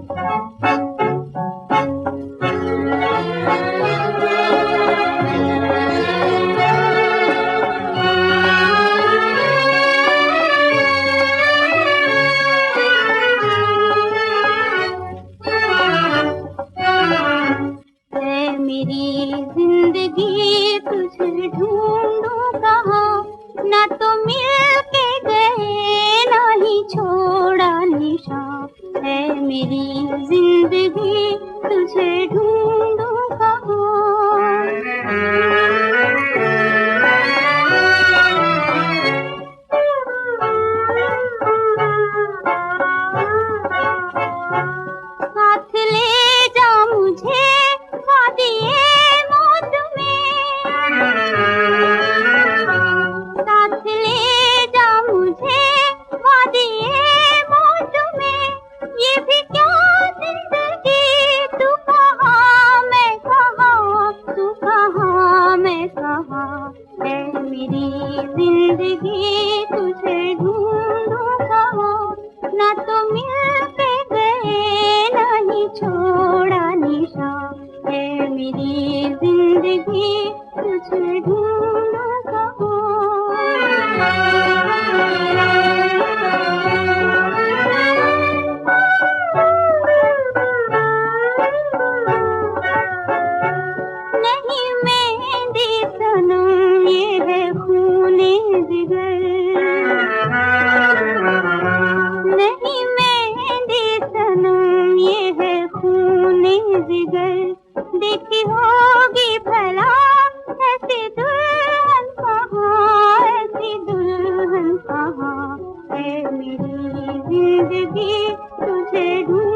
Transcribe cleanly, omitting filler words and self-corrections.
मेरी जिंदगी तुझे ढूंढूं कहाँ, ना तो मिल के गए ना ही छोड़ा निशान। है मेरी जिंदगी तुझे ढूंढूं कहाँ। साथ ले जा मुझे वादिए मौत में, साथ ले जा मुझे वादिए मौत में। ये भी क्या जिंदगी, तू कहाँ मैं कहाँ, तू कहाँ मैं कहाँ। है मेरी जिंदगी तुझे ढूंढूं कहाँ, ना तो मिल के गए नहीं छोड़ा निशान। है मेरी जिंदगी तुझे ढूंढूं कहाँ। नहीं मेहंदी सनम ये है खूने जिगर, नहीं मेहंदी सनम ये है खूने जिगर। देखी होगी भला ऐसी दुल्हन कहाँ, ऐसी दुल्हन कहाँ। है मेरी जिंदगी तुझे ढूंढ